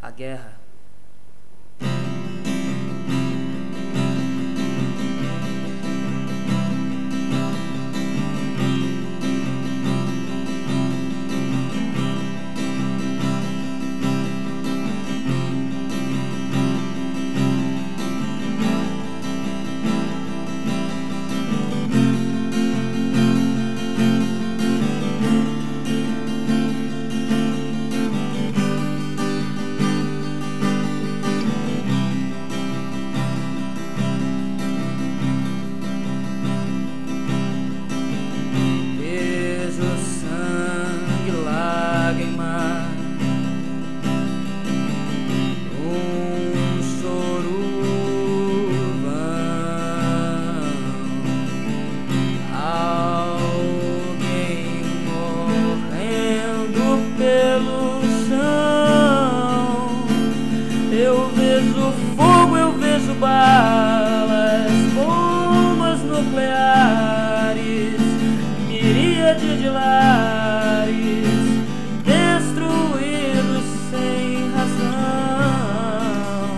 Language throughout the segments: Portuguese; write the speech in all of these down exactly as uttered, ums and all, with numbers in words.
a guerra. Eu vejo fogo, eu vejo balas, bombas nucleares, miríade de lares destruídos sem razão.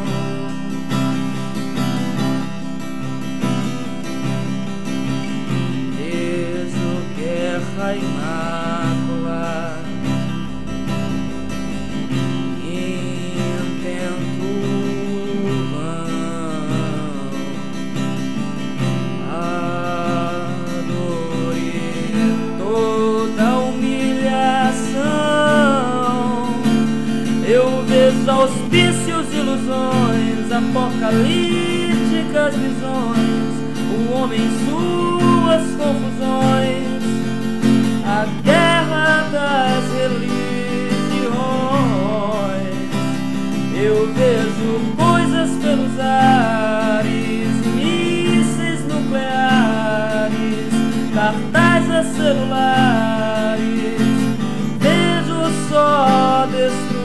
Vejo guerra e mácula, eu vejo auspícios, ilusões, apocalípticas visões, o homem em suas confusões, a guerra das religiões. Eu vejo coisas pelos ares, mísseis nucleares, cartazes celulares, vejo só destruição.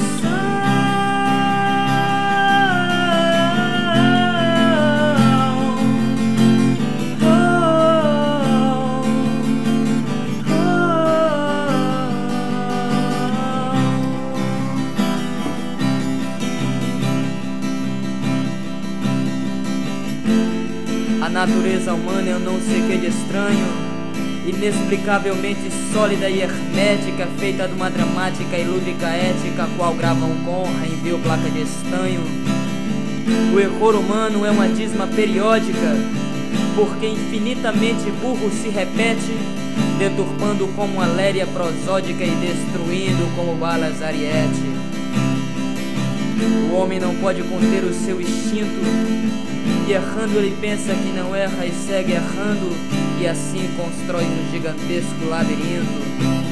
A natureza humana eu não sei que de estranho, inexplicavelmente sólida e hermética, feita de uma dramática e lúdica ética, qual gravam conra em vil placa de estanho. O erro humano é uma dízima periódica, porque infinitamente burro se repete, deturpando como uma léria prosódica e destruindo como balas ariete. O homem não pode conter o seu instinto, e errando ele pensa que não erra e segue errando, e assim constrói um gigantesco labirinto.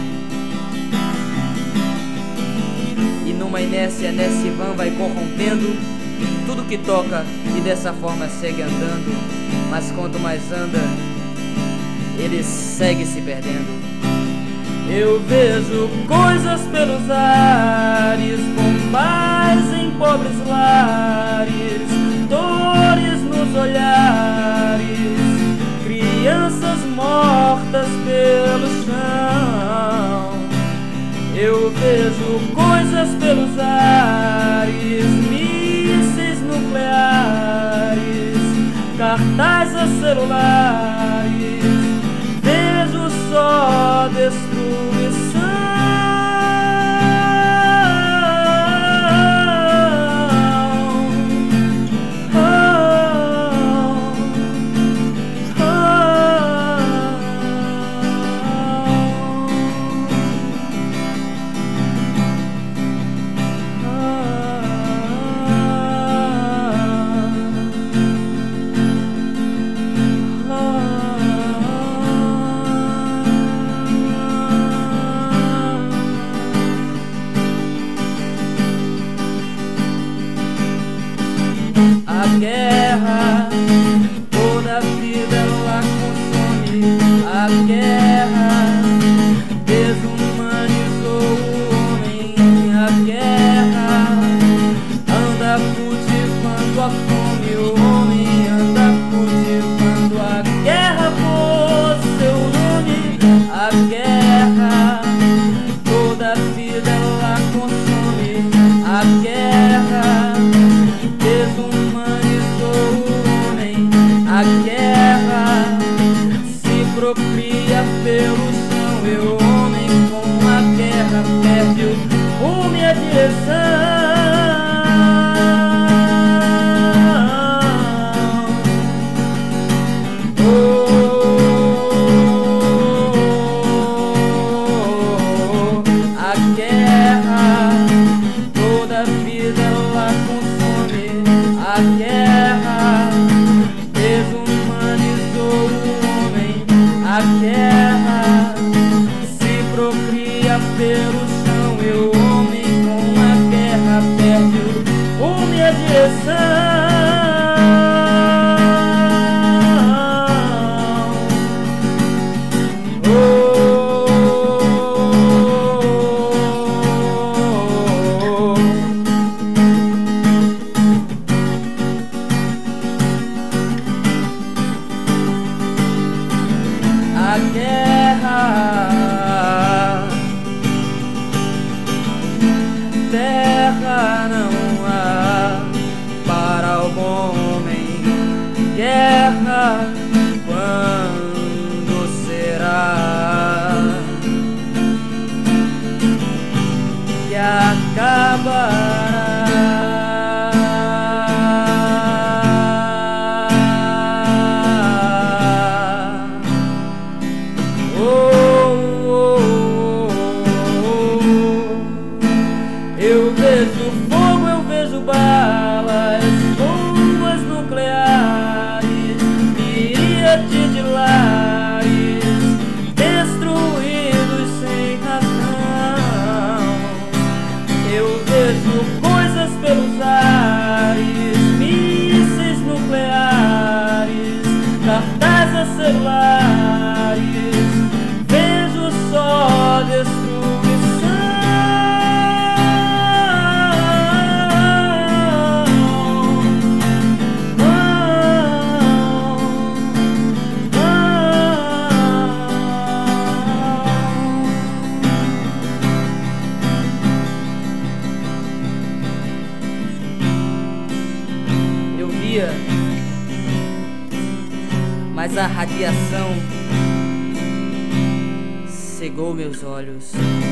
E numa inércia nesse vão vai corrompendo tudo que toca, e dessa forma segue andando. Mas quanto mais anda, ele segue se perdendo. Eu vejo coisas pelos ares, bombais em pobres lares, dores nos olhares, crianças mortas pelo chão. Eu vejo coisas pelos ares, mísseis nucleares, cartazes celulares, vejo só destruição. A guerra, toda a vida ela consome. A guerra desumanizou o homem. A guerra anda cultivando a fome. O homem anda cultivando a guerra por seu nome. A guerra, toda a vida ela consome. A guerra guerra desumanizou o homem. A guerra se propria pelo chão, e o homem com a guerra perde o rumo e a direção. A guerra desumanizou o homem. A guerra se procria pelo chão, e o homem com a guerra perde o rumo e a direção. A guerra, terra não há para o homem. Guerra, quando será que acabará? Eu vejo fogo, eu vejo balas, bombas nucleares, miríade de lares destruídos sem razão. Eu vejo coisas pelos ares, mísseis nucleares, cartazes celulares. Vejo só destruição. Mas a radiação cegou meus olhos.